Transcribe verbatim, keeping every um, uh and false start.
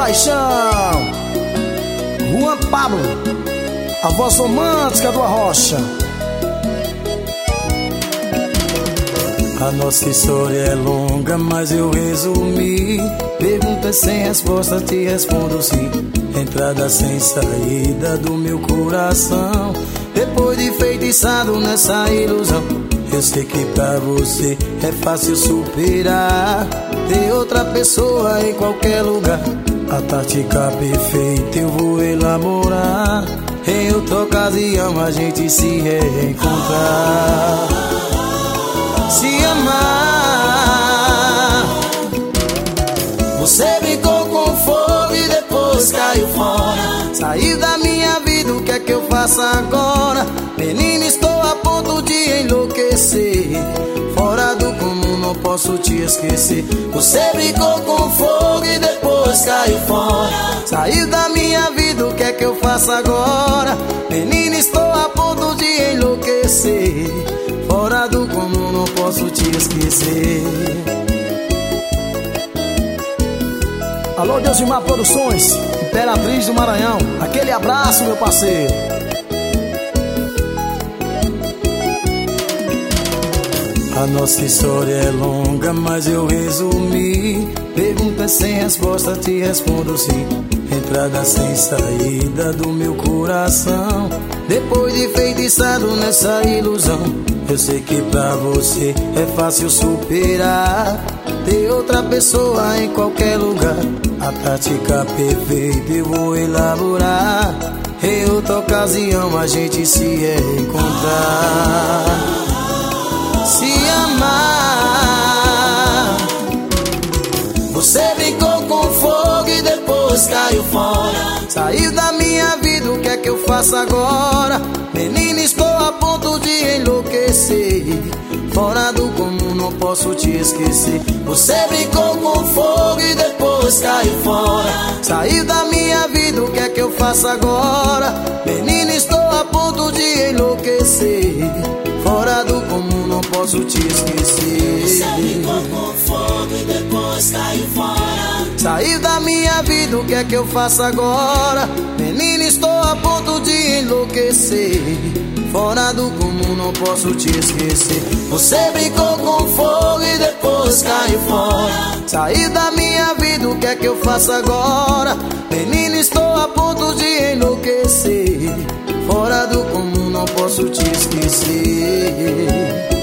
paixão. Juan Pablo, a voz romântica do Arrocha. A nossa história é longa, mas eu resumi. Perguntas sem resposta, te respondo sim. Entrada sem saída do meu coração. Depois de feitiçado nessa ilusão, eu sei que pra você é fácil superar. Ter outra pessoa em qualquer lugar. A tática perfeita eu vou elaborar. Em outra ocasião a gente se reencontrar. Se amar. Você brincou com fogo e depois caiu fora. Saiu da minha vida, o que é que eu faço agora? Menina, estou a ponto de enlouquecer. Fora do comum, não posso te esquecer. Você brincou com fogo e depois caiu fora. Saiu da minha vida, o que é que eu faço agora? Menina, estou a ponto de enlouquecer. Fora do comum, não posso te esquecer. Alô, Deusimar Produções, Imperatriz do Maranhão. Aquele abraço, meu parceiro. A nossa história é longa, mas eu resumi. Perguntas sem resposta, te respondo sim. Entrada sem saída do meu coração. Depois de feitiçado nessa ilusão, eu sei que pra você é fácil superar. Ter outra pessoa em qualquer lugar. A tática perfeita eu vou elaborar. Em outra ocasião a gente se encontrar. Se amar. Você brincou com fogo e depois caiu fora. Saiu da minha vida, o que é que eu faço agora? Menina, estou a ponto de enlouquecer. Fora do comum, não posso te esquecer. Você brincou com fogo e depois caiu fora. Saiu da minha vida, o que é que eu faço agora? Menina, estou a ponto de enlouquecer. Fora do comum, não posso te esquecer. Você brincou com fogo e depois caiu fora. Saiu da minha vida, o que é que eu faço agora? Menina, estou a ponto de enlouquecer. Fora do comum, não posso te esquecer. Você brincou com fogo e depois caiu fora. Saiu da minha vida, o que é que eu faço agora? Menina, estou a ponto de enlouquecer. Fora do comum, não posso te esquecer.